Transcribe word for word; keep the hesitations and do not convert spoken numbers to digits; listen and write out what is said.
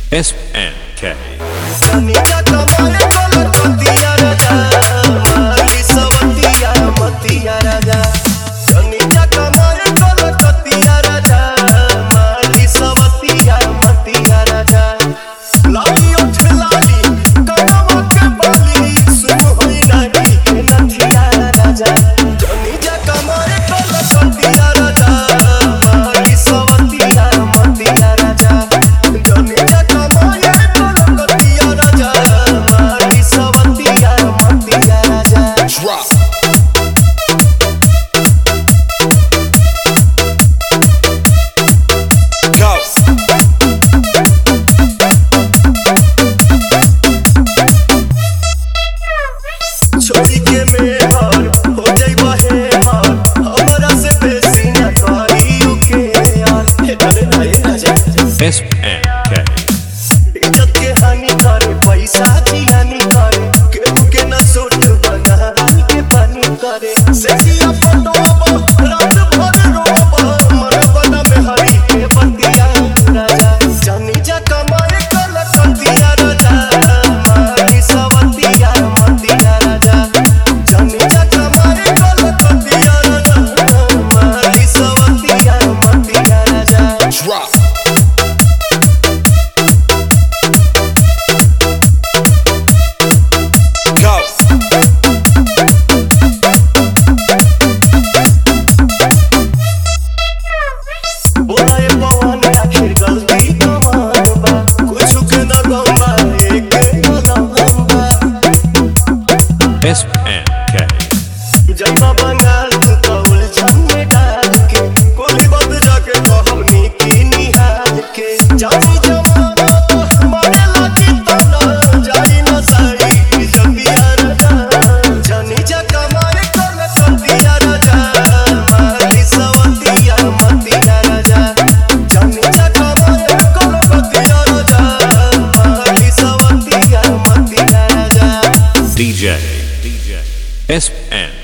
S N K. छोड़ी के मेहर हो जाइबा हे मार हमरा से बेसी ना करियो के यार हे डरे ना हे ना जा S N K. इज्जत के हानि करे पैसा जियानी करे केहू के ना सोट बना के पानी करे सेसिया पटोबा रात भर रोबा मन बना में हरी के बंदिया राजा जानी जा कमाए कल कंदिया राजा मारी सवतिया मंदिया राजा जानी जा कमाए कल कंदिया राजा मारी सवतिया मंदिया राजा Drop. बोलाए पवन आखिर गलती कमान बा कुछ के ना गंबा एक लंबा S N K. जइबा बंगाल तू कौल झन्ने डाल के कोई बात जाके कहनी की निहाल के जानी जमाना मारे लागी तना जाई ना साई जबिया राजा जानी जा कमाए कल कंदिया राजा मारी सवतिया मंदिया राजा जानी जा कमाए कल कंदिया राजा मारी सवतिया मंदिया राजा D J. D J. S N